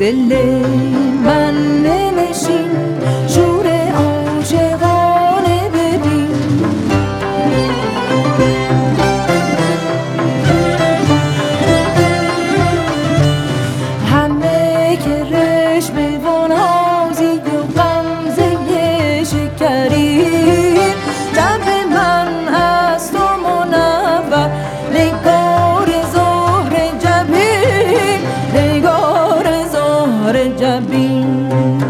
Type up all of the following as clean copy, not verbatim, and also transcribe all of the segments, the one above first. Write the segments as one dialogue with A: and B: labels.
A: دل من بنشین، شور عاشقانه ببین. همه که رشمه و نازی و غمزه شکرین، جب من هست و منور نگار زهر جبین، نگار زهر جبین.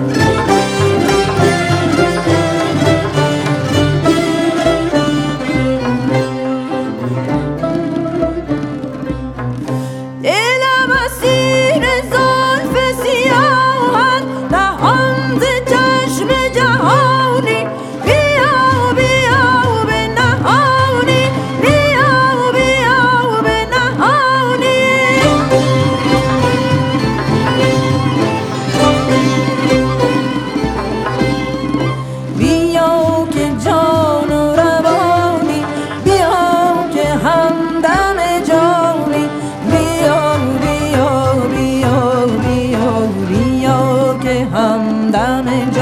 A: دلم اسیر زلف سیاهت، نهان ز چشم جهانی. بیا بیا به نهانی، بیا بیا به نهانی. بیا که جان و روانی، بیا که همدم جانی. بیا بیا بیا بیا بیا که همدم جانی.